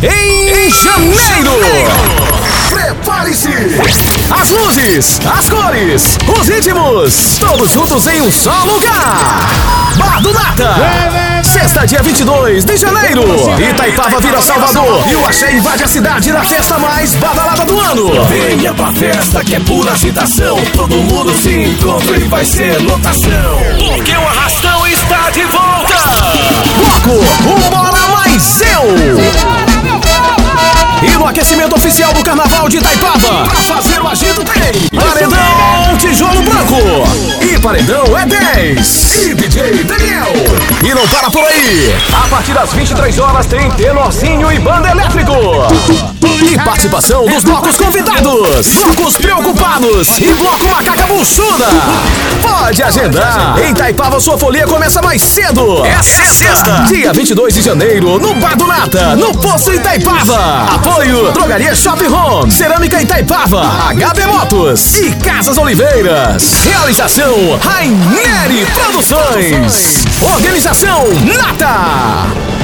em janeiro. Prepare-se! As luzes, as cores, os ritmos, todos juntos em um só lugar. Bar do Nata. Sexta, dia 22 de janeiro. Itaipava vira Salvador e o axé invade a cidade na festa mais badalada do ano. Venha pra festa que é pura agitação. Todo mundo se encontra e vai ser lotação. Porque o arrastão está de volta. Bloco, o Bora Mais Eu. E no aquecimento oficial do Carnaval de Itaipava, pra fazer o agito tem Paredão Tijolo Branco e Paredão é 10 e DJ Daniel. E não para por aí, a partir das 23 horas tem Tenorzinho e Banda Elétrico. E participação dos blocos convidados, blocos preocupados e bloco Macaca Buchuda. Pode agendar, em Itaipava sua folia começa mais cedo. É sexta, dia 22 de janeiro, no Bar do Nata, no Poço Itaipava. Apoio Drogaria Shopping Home, Cerâmica Itaipava, HB Motos e Casas Oliveiras. Realização Raineri Produções. Organização Nata.